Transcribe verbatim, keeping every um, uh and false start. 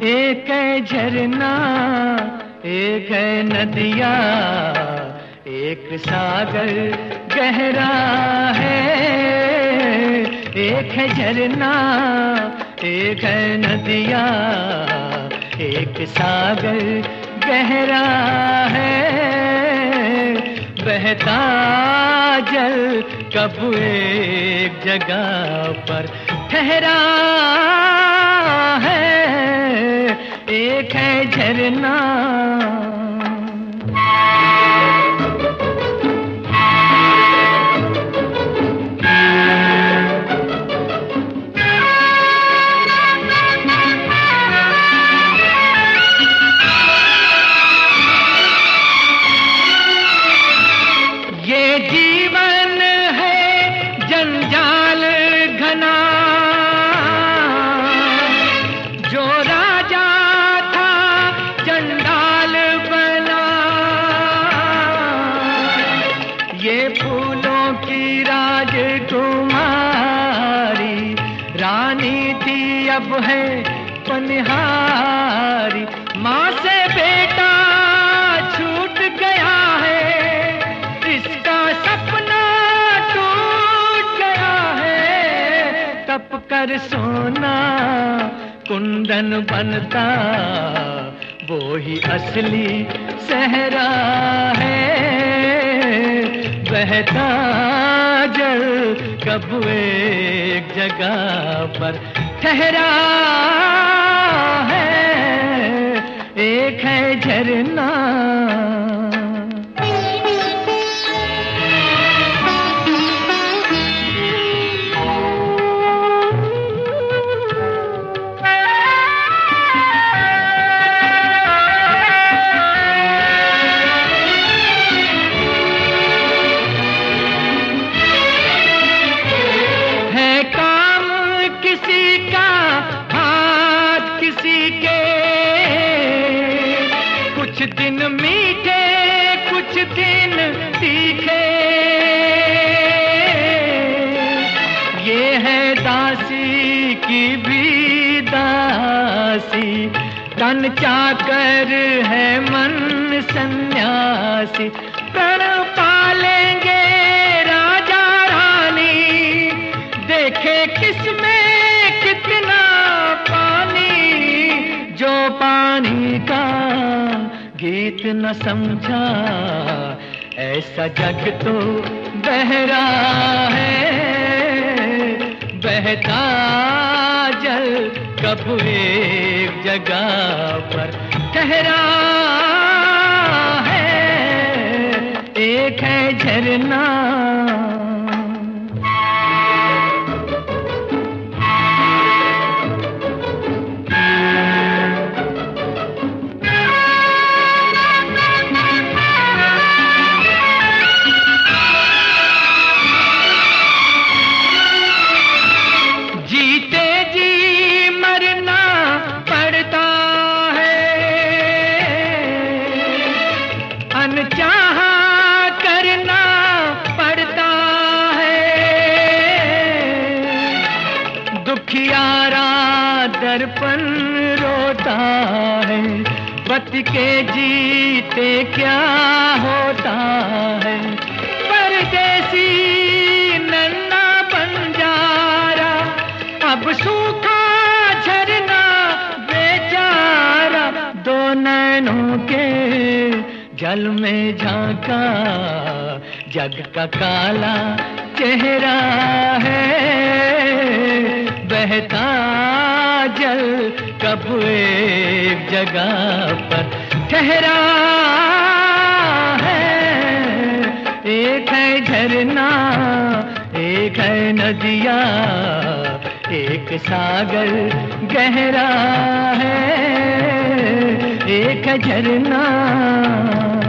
एक है झरना, एक है नदिया, एक सागर गहरा है। एक है झरना, एक है नदिया, एक सागर गहरा है। बहता जल कब एक जगह पर ठहरा है। एक है झरना, ये जीवन है जंजाल घना, जो राजा था चंडाल बना। ये फूलों की राजकुमारी रानी थी, अब है पनिहारी। माँ से बेटा छूट गया है, इसका सपना टूट गया है। तप कर सोना कुंदन बनता, वो ही असली सहरा है। बहता जल कब एक जगह पर ठहरा है। एक है झरना, किसी का हाथ किसी के। कुछ दिन मीठे कुछ दिन तीखे, ये है दासी की भी दासी। तन चाकर है मन सन्यासी, प्रण पालेंगे राजा रानी। देखे किसमें कितना पानी, जो पानी का गीत न समझा, ऐसा जग तो बहरा है। बहता जल कब एक जगह पर ठहरा है। एक है झरना, अनचाहा करना पड़ता है। दुखियारा दर्पण रोता है, पति के जीते क्या होता है। परदेसी नन्हा बंजारा, अब सूखा झरना बेचारा। दो नैनों के जल में झांका, जग का काला चेहरा है। बहता जल कब एक जगह पर ठहरा है। एक है झरना, एक है नदिया, एक सागर गहरा है। एक है झरना।